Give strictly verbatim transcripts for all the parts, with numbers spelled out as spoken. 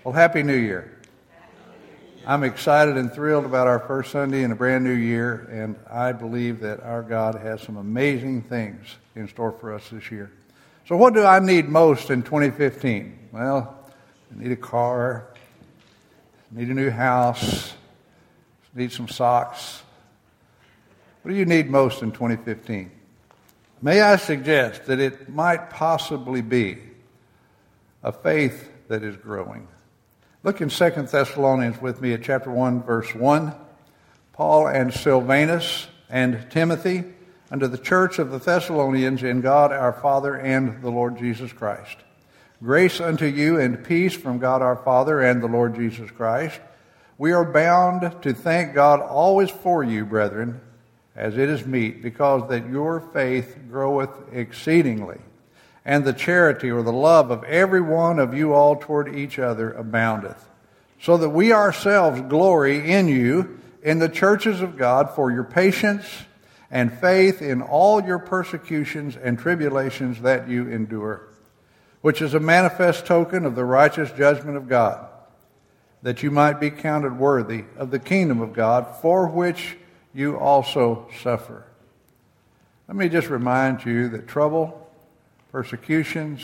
Well, Happy New Year. I'm excited and thrilled about our first Sunday in a brand new year, and I believe that our God has some amazing things in store for us this year. So what do I need most in twenty fifteen? Well, I need a car, I need a new house, I need some socks. What do you need most in twenty fifteen? May I suggest that it might possibly be a faith that is growing. Look in Second Thessalonians with me at chapter one, verse one. Paul and Silvanus and Timothy, unto the church of the Thessalonians in God our Father and the Lord Jesus Christ. Grace unto you and peace from God our Father and the Lord Jesus Christ. We are bound to thank God always for you, brethren, as it is meet, because that your faith groweth exceedingly, and the charity or the love of every one of you all toward each other aboundeth, so that we ourselves glory in you in the churches of God for your patience and faith in all your persecutions and tribulations that you endure, which is a manifest token of the righteous judgment of God, that you might be counted worthy of the kingdom of God, for which you also suffer. Let me just remind you that trouble, persecutions,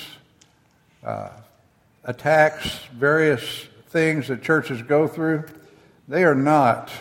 uh, attacks, various things that churches go through, they are not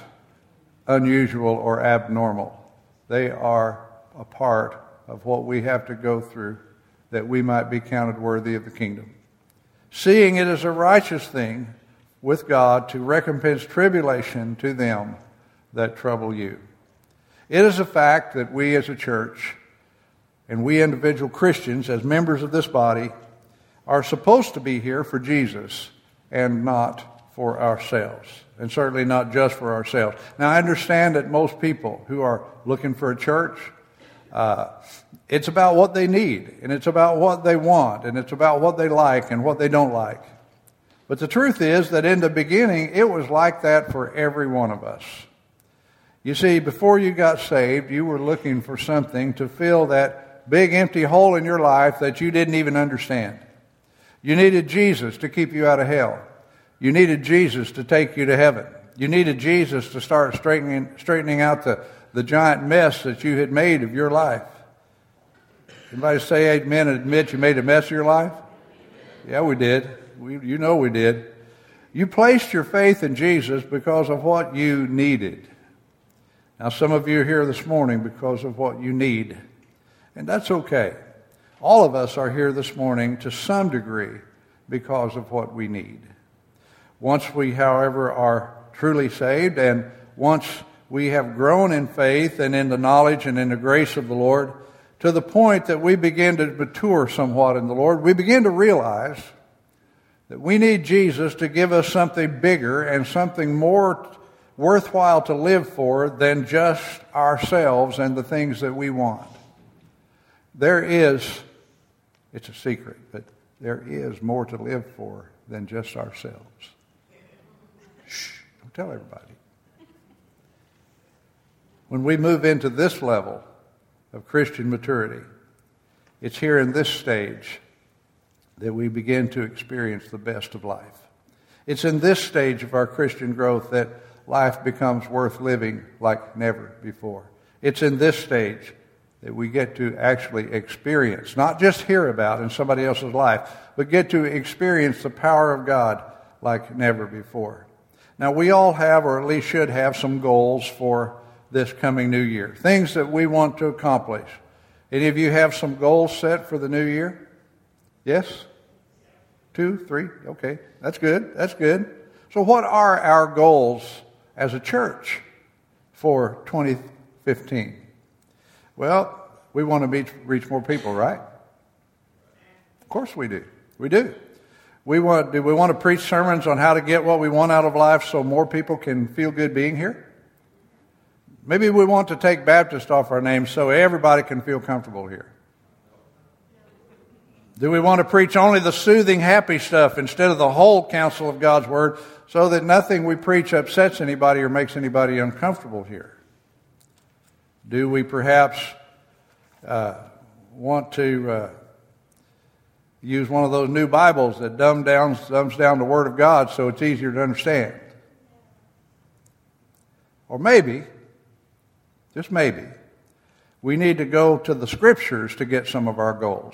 unusual or abnormal. They are a part of what we have to go through that we might be counted worthy of the kingdom. Seeing it as a righteous thing with God to recompense tribulation to them that trouble you. It is a fact that we as a church and we individual Christians, as members of this body, are supposed to be here for Jesus and not for ourselves, and certainly not just for ourselves. Now, I understand that most people who are looking for a church, uh, it's about what they need, and it's about what they want, and it's about what they like and what they don't like. But the truth is that in the beginning, it was like that for every one of us. You see, before you got saved, you were looking for something to fill that big empty hole in your life that you didn't even understand. You needed Jesus to keep you out of hell. You needed Jesus to take you to heaven. You needed Jesus to start straightening, straightening out the, the giant mess that you had made of your life. Anybody say amen and admit you made a mess of your life? Yeah, we did. We, you know we did. You placed your faith in Jesus because of what you needed. Now, some of you are here this morning because of what you need. And that's okay. All of us are here this morning to some degree because of what we need. Once we, however, are truly saved, and once we have grown in faith and in the knowledge and in the grace of the Lord, to the point that we begin to mature somewhat in the Lord, we begin to realize that we need Jesus to give us something bigger and something more worthwhile to live for than just ourselves and the things that we want. There is, it's a secret, but there is more to live for than just ourselves. Shh, don't tell everybody. When we move into this level of Christian maturity, it's here in this stage that we begin to experience the best of life. It's in this stage of our Christian growth that life becomes worth living like never before. It's in this stage that we get to actually experience, not just hear about in somebody else's life, but get to experience the power of God like never before. Now, we all have, or at least should have, some goals for this coming new year, things that we want to accomplish. Any of you have some goals set for the new year? Yes? Two, three? Okay, that's good, that's good. So what are our goals as a church for twenty fifteen? Well, we want to reach, reach more people, right? Of course we do. We do. We want, do we want to preach sermons on how to get what we want out of life so more people can feel good being here? Maybe we want to take Baptist off our name so everybody can feel comfortable here. Do we want to preach only the soothing, happy stuff instead of the whole counsel of God's Word so that nothing we preach upsets anybody or makes anybody uncomfortable here? Do we perhaps uh, want to uh, Use one of those new Bibles that dumb down, dumbs down the Word of God so it's easier to understand. Or maybe, just maybe, we need to go to the Scriptures to get some of our goals.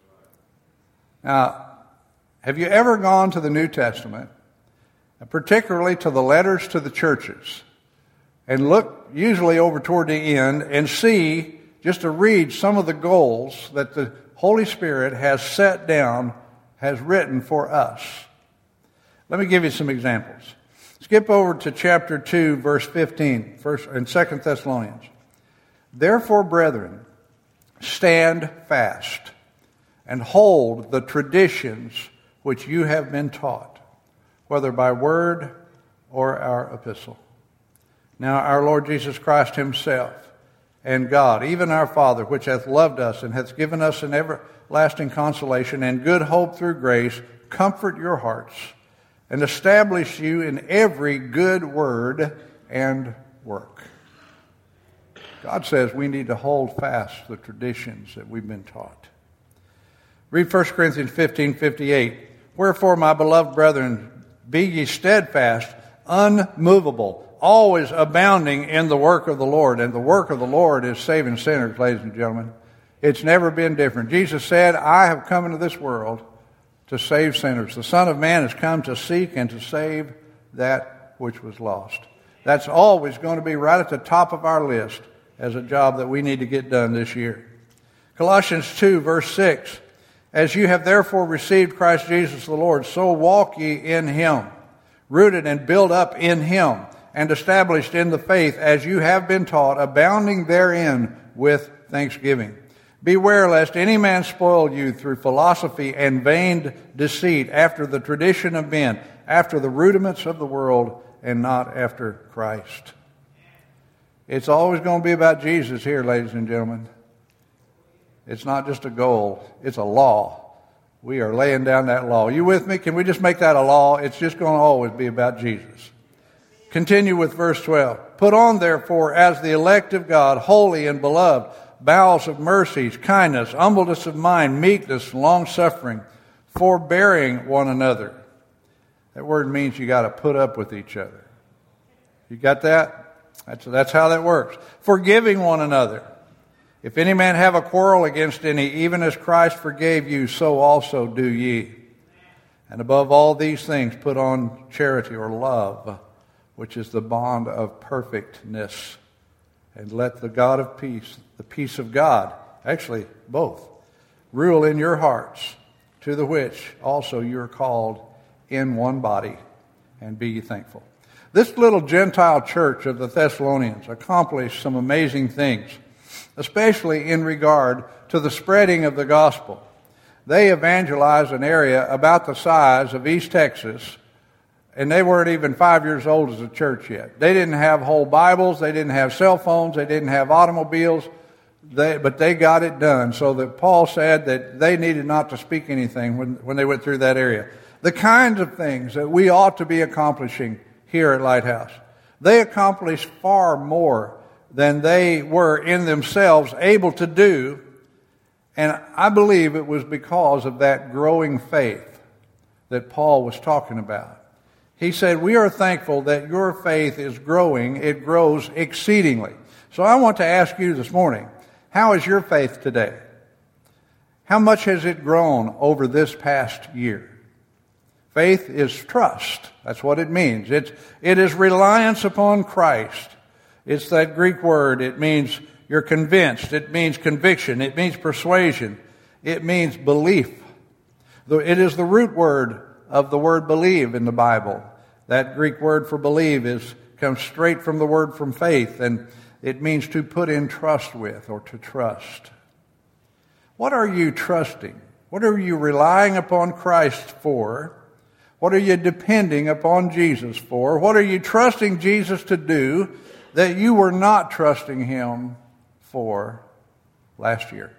Now, have you ever gone to the New Testament, particularly to the letters to the churches, and look usually over toward the end and see, just to read some of the goals that the Holy Spirit has set down, has written for us? Let me give you some examples. Skip over to chapter two, verse fifteen, first, in Second Thessalonians. Therefore, brethren, stand fast and hold the traditions which you have been taught, whether by word or our epistle. Now our Lord Jesus Christ himself and God, even our Father, which hath loved us and hath given us an everlasting consolation and good hope through grace, comfort your hearts and establish you in every good word and work. God says we need to hold fast the traditions that we've been taught. Read First Corinthians fifteen fifty-eight. Wherefore, my beloved brethren, be ye steadfast, unmovable, always abounding in the work of the Lord. And the work of the Lord is saving sinners, ladies and gentlemen. It's never been different. Jesus said, I have come into this world to save sinners. The Son of Man has come to seek and to save that which was lost. That's always going to be right at the top of our list as a job that we need to get done this year. Colossians two, verse six. As you have therefore received Christ Jesus the Lord, so walk ye in him, rooted and built up in him, and established in the faith as you have been taught, abounding therein with thanksgiving. Beware lest any man spoil you through philosophy and vain deceit, after the tradition of men, after the rudiments of the world, and not after Christ. It's always going to be about Jesus here, ladies and gentlemen. It's not just a goal, it's a law. We are laying down that law. You with me? Can we just make that a law? It's just going to always be about Jesus. Continue with verse twelve. Put on, therefore, as the elect of God, holy and beloved, bowels of mercies, kindness, humbleness of mind, meekness, long-suffering, forbearing one another. That word means you got to put up with each other. You got that? That's, that's how that works. Forgiving one another. If any man have a quarrel against any, even as Christ forgave you, so also do ye. And above all these things, put on charity or love, which is the bond of perfectness. And let the God of peace, the peace of God, actually both, rule in your hearts, to the which also you are called in one body, and be ye thankful. This little Gentile church of the Thessalonians accomplished some amazing things, especially in regard to the spreading of the gospel. They evangelized an area about the size of East Texas, and they weren't even five years old as a church yet. They didn't have whole Bibles, they didn't have cell phones, they didn't have automobiles, they, but they got it done, so that Paul said that they needed not to speak anything when, when they went through that area. The kinds of things that we ought to be accomplishing here at Lighthouse. They accomplished far more than they were in themselves able to do, and I believe it was because of that growing faith that Paul was talking about. He said, we are thankful that your faith is growing. It grows exceedingly. So I want to ask you this morning, how is your faith today? How much has it grown over this past year? Faith is trust. That's what it means. It's, it is reliance upon Christ. It's that Greek word. It means you're convinced. It means conviction. It means persuasion. It means belief. It is the root word of the word believe in the Bible. That Greek word for believe is comes straight from the word from faith, and it means to put in trust with or to trust. What are you trusting? What are you relying upon Christ for? What are you depending upon Jesus for? What are you trusting Jesus to do that you were not trusting him for last year?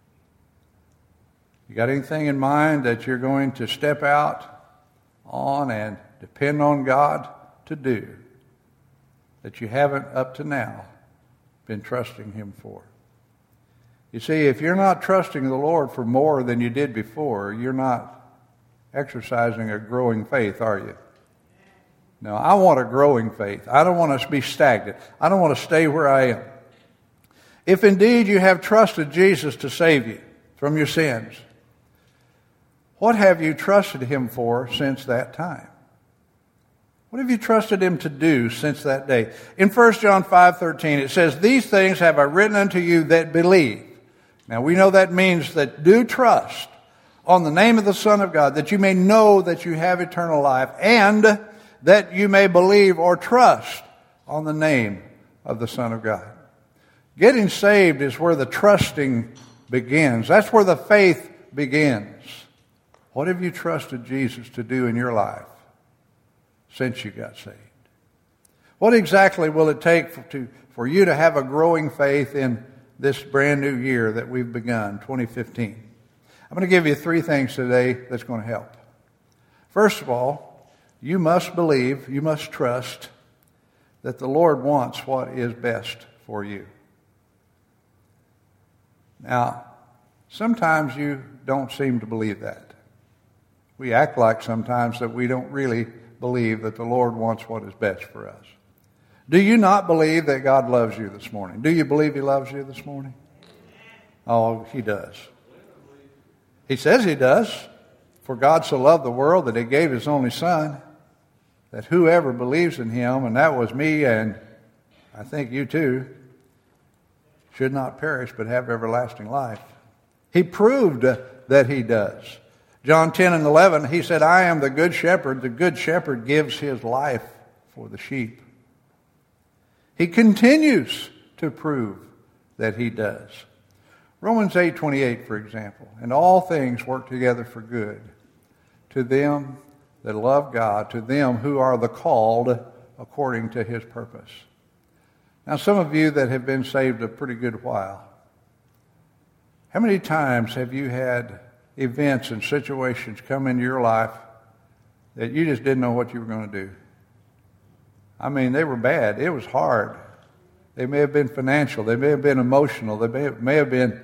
You got anything in mind that you're going to step out on and depend on God to do that you haven't up to now been trusting him for? You see, if you're not trusting the Lord for more than you did before, you're not exercising a growing faith, are you? No, I want a growing faith. I don't want to be stagnant. I don't want to stay where I am. If indeed you have trusted Jesus to save you from your sins, what have you trusted him for since that time? What have you trusted him to do since that day? In First John five thirteen, it says, "These things have I written unto you that believe." Now we know that means that do trust on the name of the Son of God, that you may know that you have eternal life, and that you may believe or trust on the name of the Son of God. Getting saved is where the trusting begins. That's where the faith begins. What have you trusted Jesus to do in your life since you got saved? What exactly will it take for, to, for you to have a growing faith in this brand new year that we've begun, twenty fifteen? I'm going to give you three things today that's going to help. First of all, you must believe, you must trust that the Lord wants what is best for you. Now, sometimes you don't seem to believe that. We act like sometimes that we don't really believe that the Lord wants what is best for us. Do you not believe that God loves you this morning? Do you believe he loves you this morning? Oh, he does. He says he does. For God so loved the world that he gave his only Son, that whoever believes in him, and that was me and I think you too, should not perish but have everlasting life. He proved that he does. John ten and eleven, he said, "I am the good shepherd. The good shepherd gives his life for the sheep." He continues to prove that he does. Romans eight twenty-eight, for example, "And all things work together for good to them that love God, to them who are the called according to his purpose." Now, some of you that have been saved a pretty good while, how many times have you had events and situations come into your life that you just didn't know what you were going to do? I mean, they were bad. It was hard. They may have been financial. They may have been emotional. They may have, may have been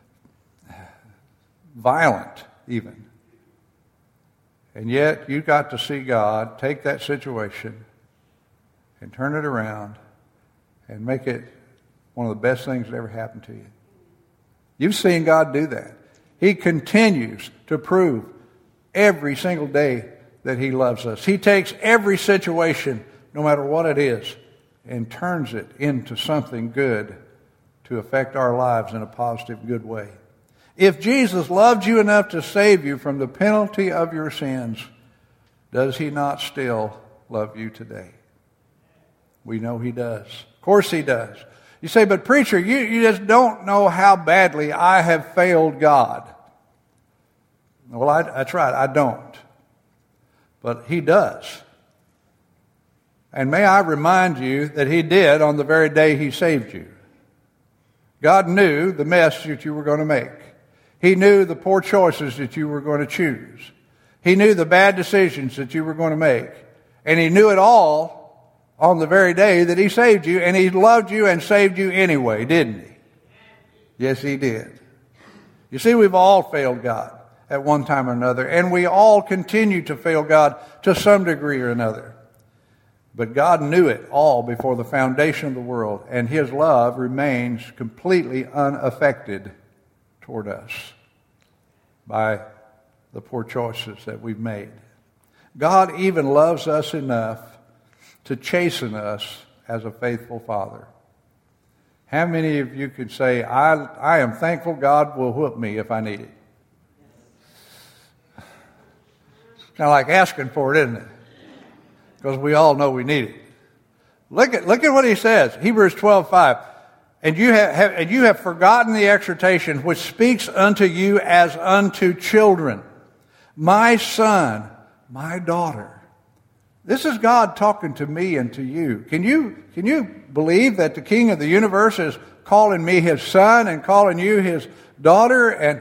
violent even. And yet you got to see God take that situation and turn it around and make it one of the best things that ever happened to you. You've seen God do that. He continues to prove every single day that he loves us. He takes every situation, no matter what it is, and turns it into something good to affect our lives in a positive, good way. If Jesus loved you enough to save you from the penalty of your sins, does he not still love you today? We know he does. Of course he does. You say, "But preacher, you, you just don't know how badly I have failed God." Well, I, that's right, I don't. But he does. And may I remind you that he did on the very day he saved you. God knew the mess that you were going to make. He knew the poor choices that you were going to choose. He knew the bad decisions that you were going to make. And he knew it all on the very day that he saved you, and he loved you and saved you anyway, didn't he? Yes, he did. You see, we've all failed God at one time or another, and we all continue to fail God to some degree or another. But God knew it all before the foundation of the world, and his love remains completely unaffected toward us by the poor choices that we've made. God even loves us enough to chasten us as a faithful father. How many of you could say, I, I am thankful God will whoop me if I need it? It's kind of like asking for it, isn't it? Because we all know we need it. Look at, look at what he says, Hebrews twelve five. And you have, have, and you have forgotten the exhortation which speaks unto you as unto children. My son, my daughter. This is God talking to me and to you. Can you, can you believe that the King of the universe is calling me his son and calling you his daughter? And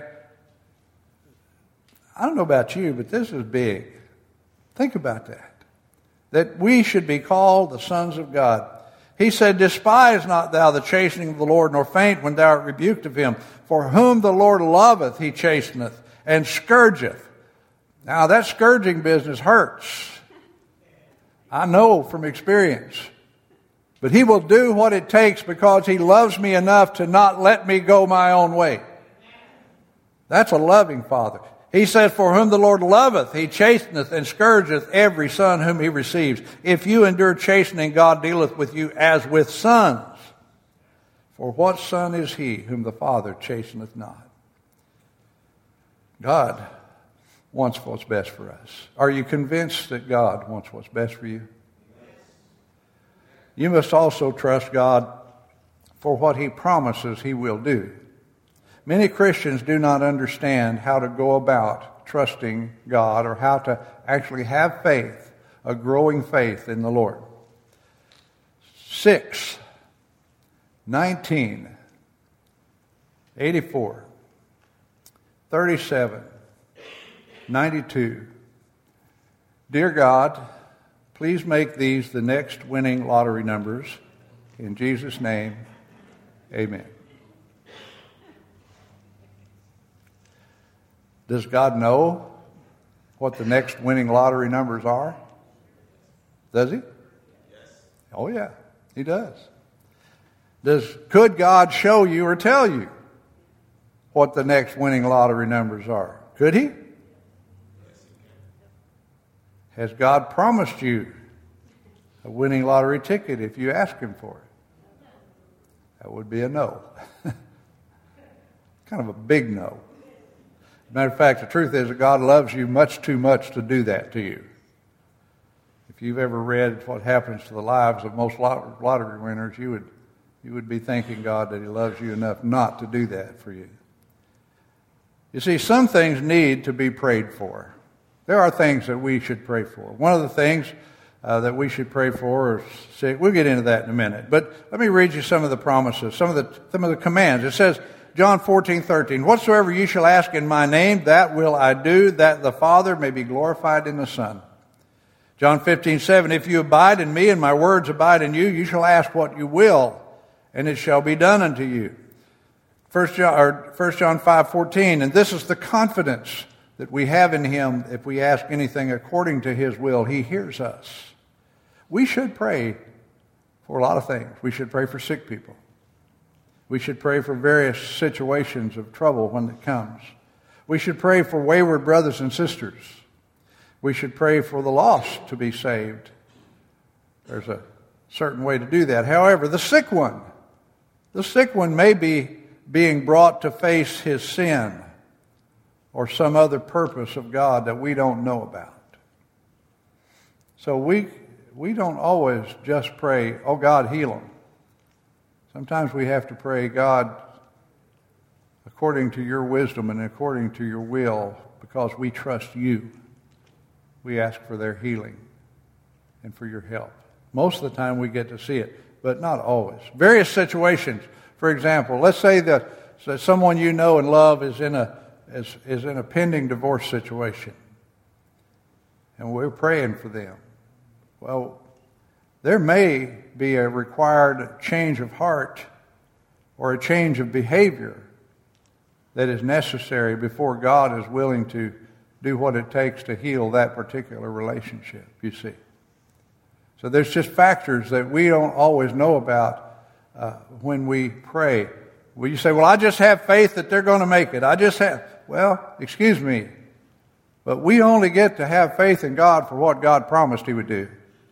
I don't know about you, but this is big. Think about that. That we should be called the sons of God. He said, despise not thou the chastening of the Lord, nor faint when thou art rebuked of him. For whom the Lord loveth, he chasteneth, and scourgeth. Now, that scourging business hurts. I know from experience. But he will do what it takes because he loves me enough to not let me go my own way. That's a loving Father. He says, for whom the Lord loveth, he chasteneth and scourgeth every son whom he receives. If you endure chastening, God dealeth with you as with sons. For what son is he whom the Father chasteneth not? God wants what's best for us. Are you convinced that God wants what's best for you? You must also trust God for what he promises he will do. Many Christians do not understand how to go about trusting God or how to actually have faith, a growing faith in the Lord. six, nineteen, eighty-four, thirty-seven, ninety-two. Dear God, please make these the next winning lottery numbers. In Jesus' name, amen. Does God know what the next winning lottery numbers are? Does he? Yes. Oh yeah, he does. Does could God show you or tell you what the next winning lottery numbers are? Could he? Has God promised you a winning lottery ticket if you ask him for it? That would be a no. Kind of a big no. Matter of fact, the truth is that God loves you much too much to do that to you. If you've ever read what happens to the lives of most lottery winners, you would you would be thanking God that he loves you enough not to do that for you. You see, some things need to be prayed for. There are things that we should pray for. One of the things uh, that we should pray for is sick. We'll get into that in a minute. But let me read you some of the promises, some of the some of the commands. It says, John fourteen thirteen, whatsoever you shall ask in my name, that will I do, that the Father may be glorified in the Son. John fifteen seven, if you abide in me and my words abide in you, you shall ask what you will, and it shall be done unto you. First John, or First John five fourteen, and this is the confidence that we have in him. If we ask anything according to his will, he hears us. We should pray for a lot of things. We should pray for sick people. We should pray for various situations of trouble when it comes. We should pray for wayward brothers and sisters. We should pray for the lost to be saved. There's a certain way to do that. However, the sick one, the sick one may be being brought to face his sin or some other purpose of God that we don't know about. So we we don't always just pray, oh God, heal him. Sometimes we have to pray, God, according to your wisdom and according to your will, because we trust you. We ask for their healing and for your help. Most of the time we get to see it, but not always. Various situations. For example, let's say that, that someone you know and love is in a is, is in a pending divorce situation, and we're praying for them. Well, there may be a required change of heart or a change of behavior that is necessary before God is willing to do what it takes to heal that particular relationship, you see. So there's just factors that we don't always know about uh, when we pray. Well, you say, well, I just have faith that they're going to make it. I just have, well, excuse me, but we only get to have faith in God for what God promised he would do.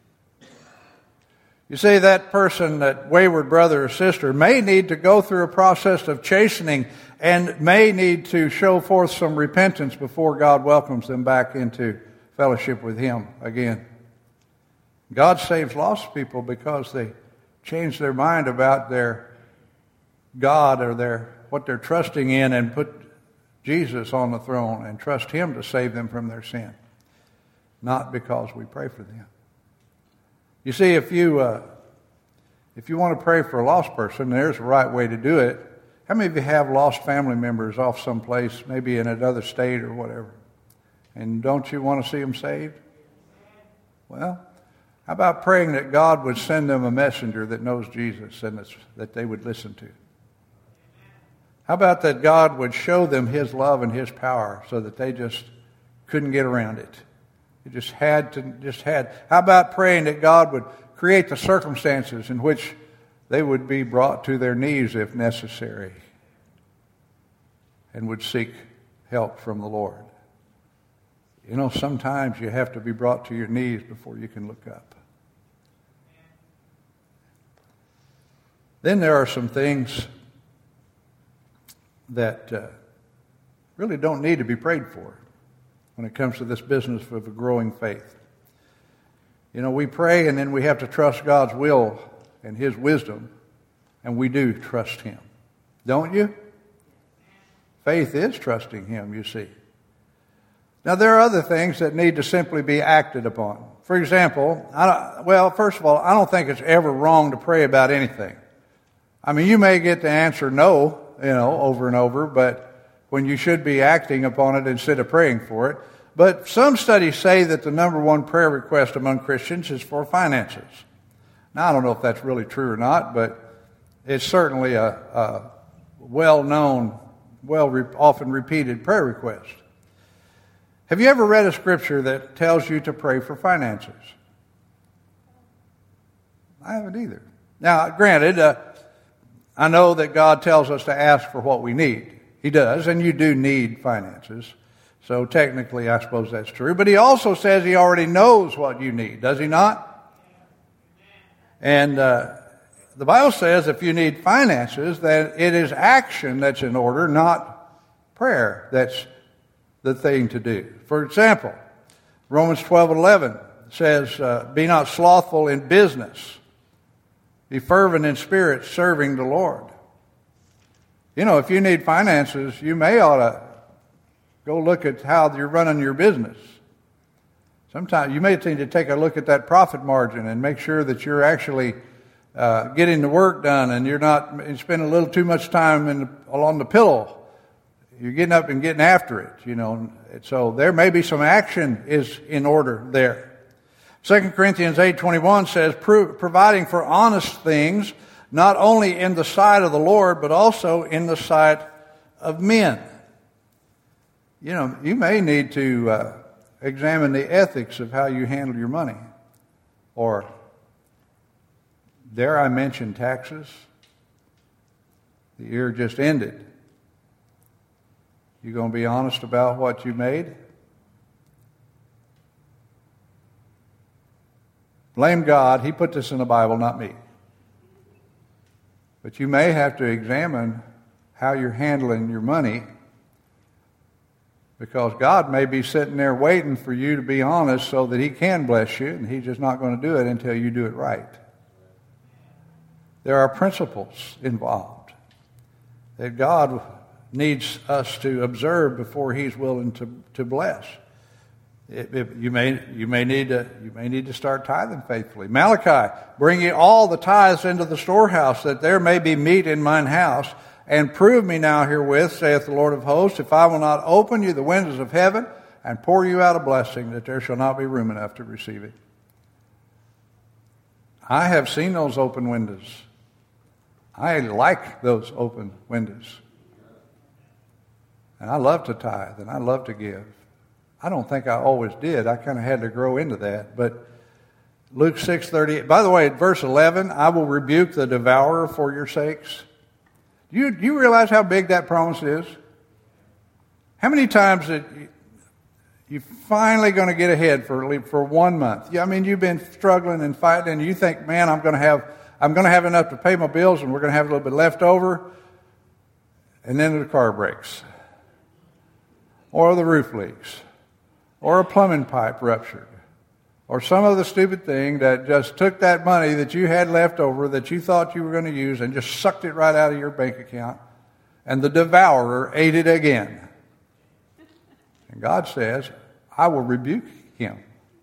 You see, that person, that wayward brother or sister, may need to go through a process of chastening and may need to show forth some repentance before God welcomes them back into fellowship with him again. God saves lost people because they change their mind about their God or their what they're trusting in and put Jesus on the throne and trust him to save them from their sin, not because we pray for them. You see, if you uh, if you want to pray for a lost person, there's a right way to do it. How many of you have lost family members off someplace, maybe in another state or whatever? And don't you want to see them saved? Well, How about praying that God would send them a messenger that knows Jesus and that they would listen to? How about that God would show them His love and His power so that they just couldn't get around it? They just had to, just had. How about praying that God would create the circumstances in which they would be brought to their knees if necessary and would seek help from the Lord? You know, sometimes you have to be brought to your knees before you can look up. Then there are some things that uh, really don't need to be prayed for when it comes to this business of a growing faith. You know, we pray and then we have to trust God's will and His wisdom, and we do trust Him. Don't you? Faith is trusting Him, you see. Now, there are other things that need to simply be acted upon. For example, I don't, well, first of all, I don't think it's ever wrong to pray about anything. I mean, you may get the answer no, you know, over and over, but when you should be acting upon it instead of praying for it. But some studies say that the number one prayer request among Christians is for finances. Now, I don't know if that's really true or not, but it's certainly a, a well-known, well, often repeated prayer request. Have you ever read a scripture that tells you to pray for finances? I haven't either. Now, granted, uh, I know that God tells us to ask for what we need. He does, and you do need finances. So technically, I suppose that's true. But He also says He already knows what you need, does He not? And uh, the Bible says if you need finances, that it is action that's in order, not prayer that's the thing to do. For example, Romans twelve eleven says, uh, be not slothful in business. Be fervent in spirit, serving the Lord. You know, if you need finances, you may ought to go look at how you're running your business. Sometimes you may need to take a look at that profit margin and make sure that you're actually uh, getting the work done and you're not spending a little too much time in the, along the pillow. You're getting up and getting after it, you know. So there may be some action is in order there. Second Corinthians eight twenty-one says, Pro- providing for honest things, not only in the sight of the Lord, but also in the sight of men. You know, you may need to uh, examine the ethics of how you handle your money. Or, dare I mention taxes? The year just ended. You going to be honest about what you made? Blame God. He put this in the Bible, not me. But you may have to examine how you're handling your money, because God may be sitting there waiting for you to be honest so that He can bless you, and He's just not going to do it until you do it right. There are principles involved that God needs us to observe before He's willing to, to bless. It, it, you may you may need to you may need to start tithing faithfully. Malachi, bring ye all the tithes into the storehouse, that there may be meat in mine house, and prove me now herewith, saith the Lord of hosts, if I will not open you the windows of heaven and pour you out a blessing, that there shall not be room enough to receive it. I have seen those open windows. I like those open windows. And I love to tithe, and I love to give. I don't think I always did. I kind of had to grow into that. But Luke six thirty-eight, by the way, at verse eleven, I will rebuke the devourer for your sakes. Do you, do you realize how big that promise is? How many times that you, you're finally going to get ahead for for one month? Yeah, I mean, you've been struggling and fighting, and you think, man, I'm going to have I'm going to have enough to pay my bills, and we're going to have a little bit left over, and then the car breaks, or the roof leaks, or a plumbing pipe ruptured, or some other stupid thing that just took that money that you had left over that you thought you were going to use and just sucked it right out of your bank account, and the devourer ate it again. And God says, I will rebuke him.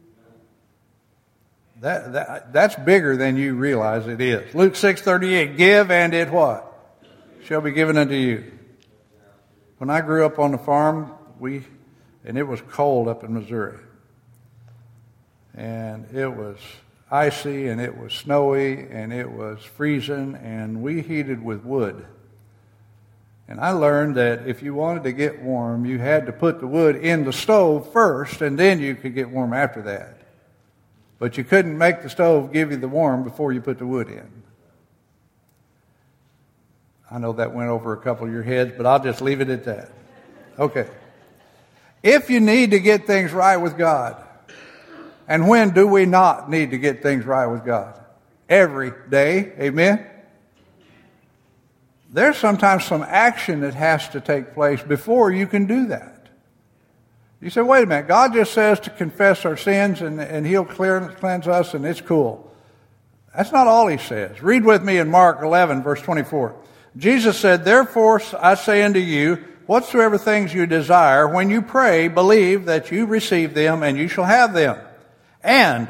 That, that that's bigger than you realize it is. Luke six thirty-eight, give and it what? Shall be given unto you. When I grew up on the farm, we and it was cold up in Missouri. And it was, icy and it was snowy and it was freezing, and we heated with wood. And I learned that if you wanted to get warm, you had to put the wood in the stove first, and then you could get warm after that. But you couldn't make the stove give you the warm before you put the wood in. I know that went over a couple of your heads, but I'll just leave it at that. Okay. If you need to get things right with God, and when do we not need to get things right with God? Every day, amen? There's sometimes some action that has to take place before you can do that. You say, wait a minute, God just says to confess our sins and, and He'll clear, cleanse us and it's cool. That's not all He says. Read with me in Mark eleven, verse twenty-four. Jesus said, therefore I say unto you, whatsoever things you desire, when you pray, believe that you receive them and you shall have them. And,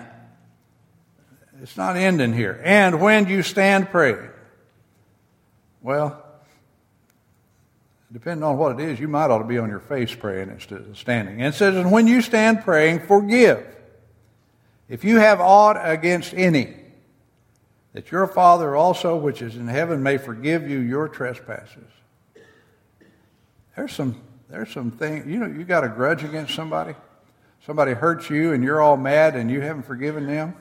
it's not ending here, and when you stand praying. Well, depending on what it is, you might ought to be on your face praying instead of standing. And it says, and when you stand praying, forgive. If you have aught against any, that your Father also, which is in heaven, may forgive you your trespasses. There's some, there's some things, you know, you got a grudge against somebody. Somebody hurts you and you're all mad and you haven't forgiven them.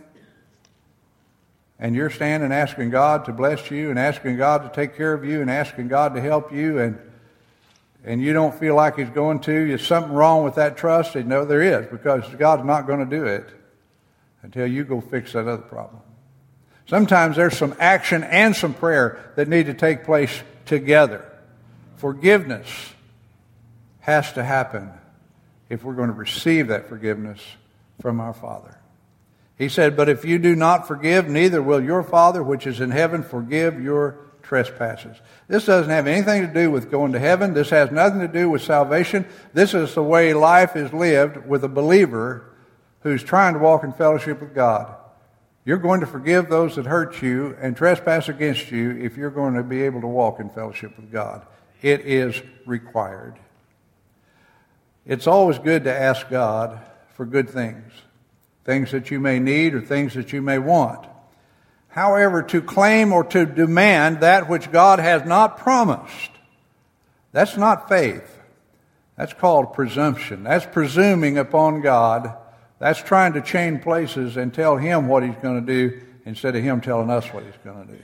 And you're standing asking God to bless you and asking God to take care of you and asking God to help you, and and you don't feel like He's going to. There's something wrong with that trust. And no, there is, because God's not going to do it until you go fix that other problem. Sometimes there's some action and some prayer that need to take place together. Forgiveness has to happen if we're going to receive that forgiveness from our Father. He said, but if you do not forgive, neither will your Father which is in heaven forgive your trespasses. This doesn't have anything to do with going to heaven. This has nothing to do with salvation. This is the way life is lived with a believer who's trying to walk in fellowship with God. You're going to forgive those that hurt you and trespass against you if you're going to be able to walk in fellowship with God. It is required. It's always good to ask God for good things, things that you may need or things that you may want. However, to claim or to demand that which God has not promised, that's not faith. That's called presumption. That's presuming upon God. That's trying to change places and tell Him what He's going to do instead of Him telling us what He's going to do.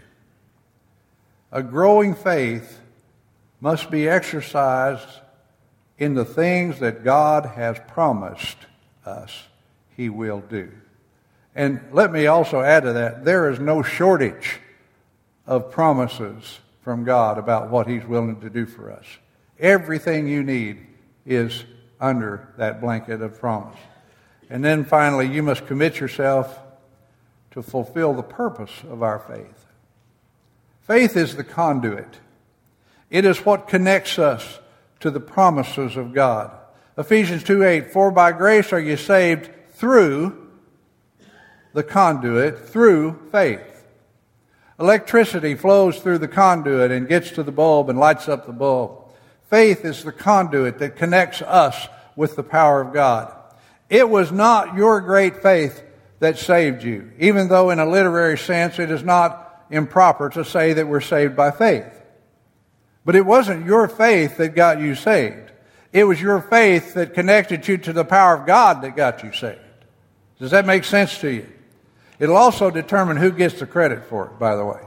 A growing faith must be exercised in the things that God has promised us He will do. And let me also add to that, there is no shortage of promises from God about what He's willing to do for us. Everything you need is under that blanket of promise. And then finally, you must commit yourself to fulfill the purpose of our faith. Faith is the conduit. It is what connects us to the promises of God. Ephesians two eight, for by grace are you saved through the conduit, through faith. Electricity flows through the conduit and gets to the bulb and lights up the bulb. Faith is the conduit that connects us with the power of God. It was not your great faith that saved you, even though in a literary sense it is not improper to say that we're saved by faith. But it wasn't your faith that got you saved. It was your faith that connected you to the power of God that got you saved. Does that make sense to you? It'll also determine who gets the credit for it, by the way.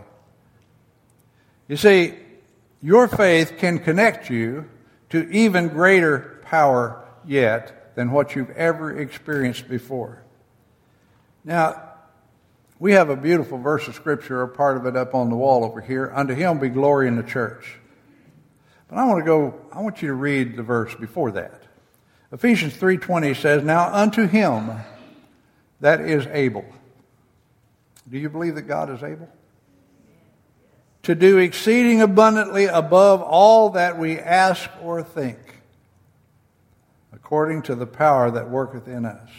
You see, your faith can connect you to even greater power yet than what you've ever experienced before. Now, we have a beautiful verse of Scripture, a part of it up on the wall over here. Unto Him be glory in the church. But I want to go, I want you to read the verse before that. Ephesians three twenty says, now unto Him that is able. Do you believe that God is able? To do exceeding abundantly above all that we ask or think, according to the power that worketh in us.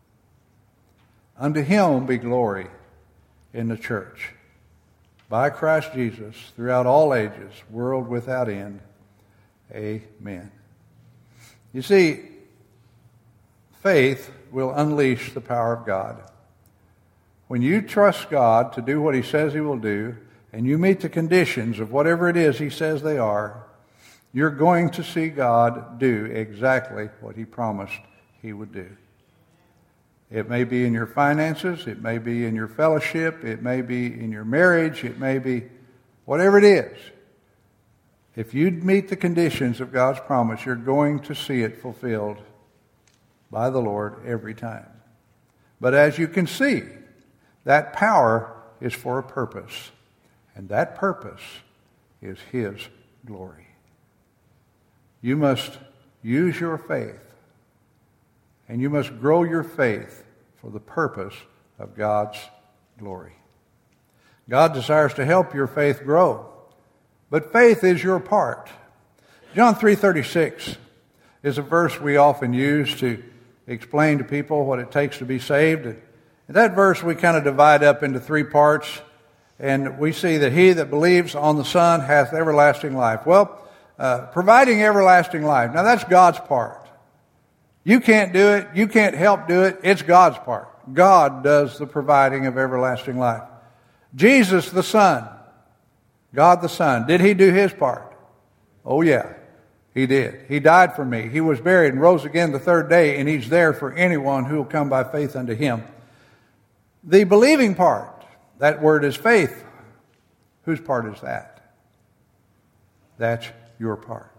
Unto Him be glory in the church, by Christ Jesus, throughout all ages, world without end. Amen. You see, faith will unleash the power of God. When you trust God to do what He says He will do, and you meet the conditions of whatever it is He says they are, you're going to see God do exactly what He promised He would do. It may be in your finances, it may be in your fellowship, it may be in your marriage, it may be whatever it is. If you meet the conditions of God's promise, you're going to see it fulfilled by the Lord every time. But as you can see, that power is for a purpose, and that purpose is His glory. You must use your faith, and you must grow your faith for the purpose of God's glory. God desires to help your faith grow, but faith is your part. John three thirty-six is a verse we often use to explain to people what it takes to be saved. And that verse we kind of divide up into three parts, and we see that he that believes on the Son hath everlasting life. Well, uh, providing everlasting life. Now that's God's part. You can't do it. You can't help do it. It's God's part. God does the providing of everlasting life. Jesus the Son, God the Son, did He do His part? Oh yeah, He did. He died for me. He was buried and rose again the third day, and He's there for anyone who will come by faith unto Him. The believing part, that word is faith. Whose part is that? That's your part.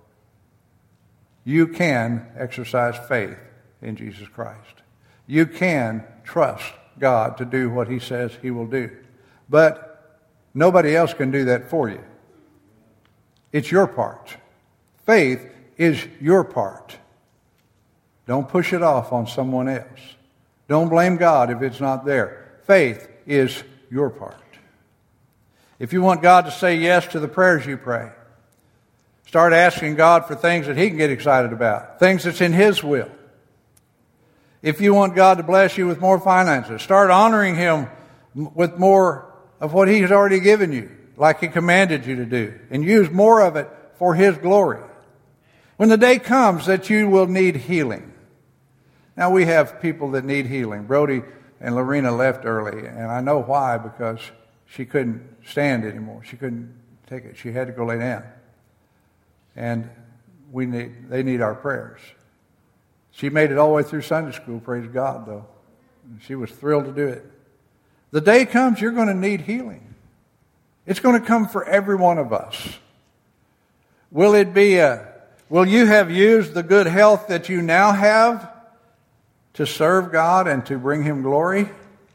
You can exercise faith in Jesus Christ. You can trust God to do what He says He will do. But nobody else can do that for you. It's your part. Faith is your part. Don't push it off on someone else. Don't blame God if it's not there. Faith is your part. If you want God to say yes to the prayers you pray, start asking God for things that He can get excited about, things that's in His will. If you want God to bless you with more finances, start honoring Him with more of what He's already given you, like He commanded you to do, and use more of it for His glory. When the day comes that you will need healing. Now we have people that need healing. Brody and Lorena left early, and I know why, because she couldn't stand anymore. She couldn't take it. She had to go lay down. And we need, they need our prayers. She made it all the way through Sunday school, praise God, though. She was thrilled to do it. The day comes you're going to need healing. It's going to come for every one of us. Will it be a, will you have used the good health that you now have to serve God and to bring Him glory?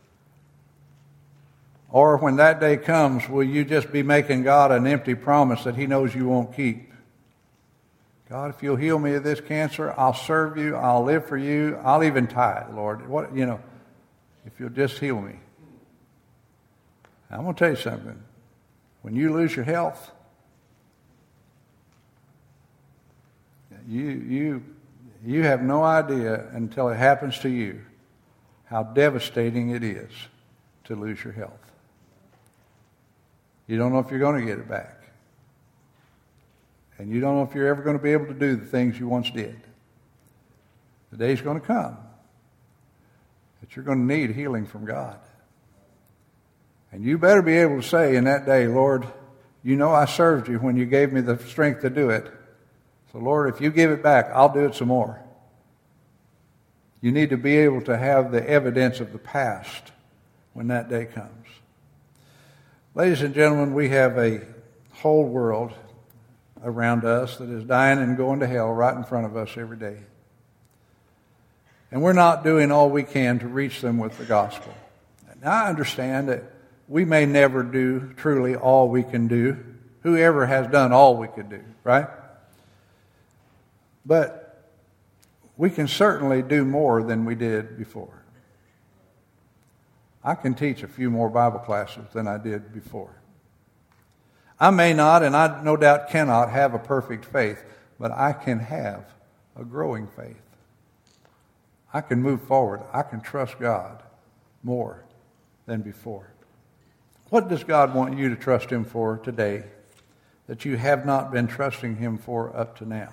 Or when that day comes, will you just be making God an empty promise that He knows you won't keep? God, if you'll heal me of this cancer, I'll serve you, I'll live for you, I'll even tithe, Lord. What, you know, if you'll just heal me. I'm going to tell you something. When you lose your health, you you you have no idea until it happens to you how devastating it is to lose your health. You don't know if you're going to get it back. And you don't know if you're ever going to be able to do the things you once did. The day's going to come that you're going to need healing from God. And you better be able to say in that day, Lord, you know I served you when you gave me the strength to do it. So Lord, if you give it back, I'll do it some more. You need to be able to have the evidence of the past when that day comes. Ladies and gentlemen, we have a whole world around us that is dying and going to hell right in front of us every day. And we're not doing all we can to reach them with the gospel. Now, I understand that we may never do truly all we can do. Whoever has done all we could do, right? But we can certainly do more than we did before. I can teach a few more Bible classes than I did before. I may not, and I no doubt cannot, have a perfect faith, but I can have a growing faith. I can move forward. I can trust God more than before. What does God want you to trust Him for today that you have not been trusting Him for up to now?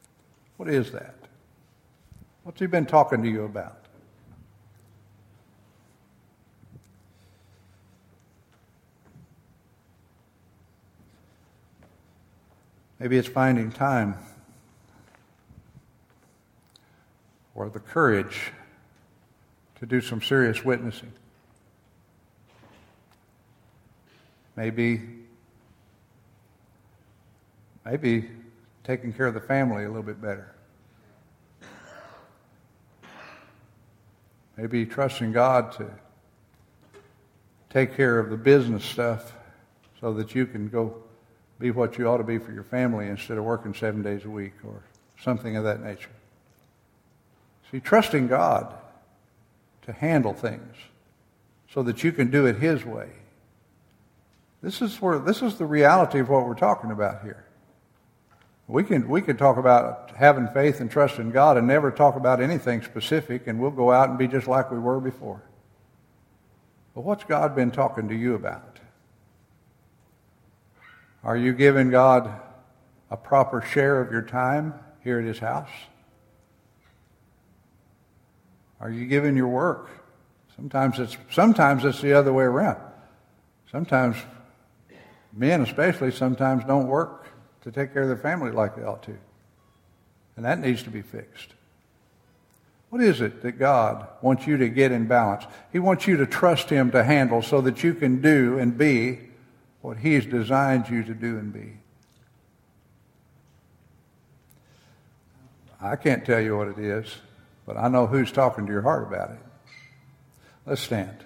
What is that? What's He been talking to you about? Maybe it's finding time or the courage to do some serious witnessing. Maybe, maybe taking care of the family a little bit better. Maybe trusting God to take care of the business stuff so that you can go be what you ought to be for your family instead of working seven days a week or something of that nature. See, trusting God to handle things so that you can do it His way. This is where this is the reality of what we're talking about here. We can we can talk about having faith and trust in God and never talk about anything specific, and we'll go out and be just like we were before. But what's God been talking to you about? Are you giving God a proper share of your time here at His house? Are you giving your work? Sometimes it's sometimes it's the other way around. Sometimes men especially sometimes don't work to take care of their family like they ought to. And that needs to be fixed. What is it that God wants you to get in balance? He wants you to trust Him to handle so that you can do and be what He's designed you to do and be. I can't tell you what it is, but I know who's talking to your heart about it. Let's stand.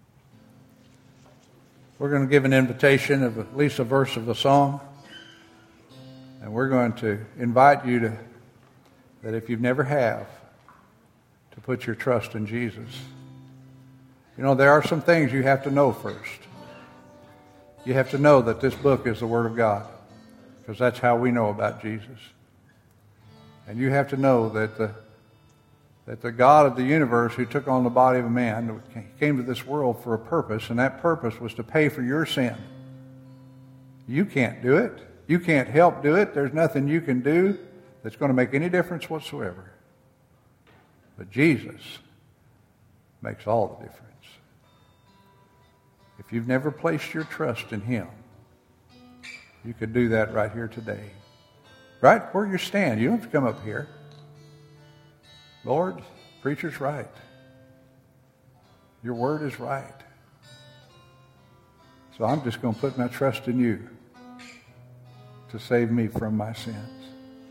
We're going to give an invitation of at least a verse of the song. And we're going to invite you to, that if you've never have, to put your trust in Jesus. You know, there are some things you have to know first. You have to know that this book is the Word of God, because that's how we know about Jesus. And you have to know that the that the God of the universe who took on the body of a man came to this world for a purpose, and that purpose was to pay for your sin. You can't do it. You can't help do it. There's nothing you can do that's going to make any difference whatsoever. But Jesus makes all the difference. If you've never placed your trust in Him, you could do that right here today. Right where you stand. You don't have to come up here. Lord, preacher's right. Your word is right. So I'm just going to put my trust in you to save me from my sins.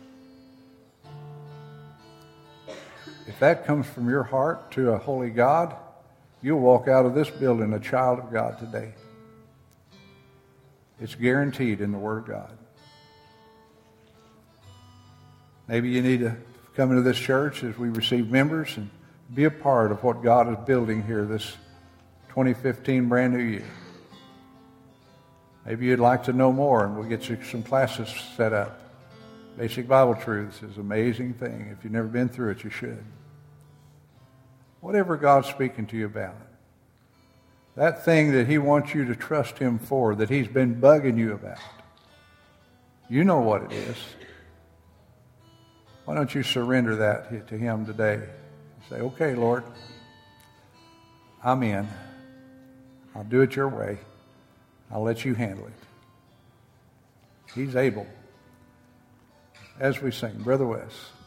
If that comes from your heart to a holy God, you'll walk out of this building a child of God today. It's guaranteed in the Word of God. Maybe you need to come into this church as we receive members and be a part of what God is building here this twenty fifteen brand new year. Maybe you'd like to know more, and we'll get you some classes set up. Basic Bible Truths is an amazing thing. If you've never been through it, you should. Whatever God's speaking to you about, that thing that He wants you to trust Him for, that He's been bugging you about, you know what it is. Why don't you surrender that to Him today? Say, okay, Lord, I'm in. I'll do it your way. I'll let you handle it. He's able. As we sing, Brother Wes.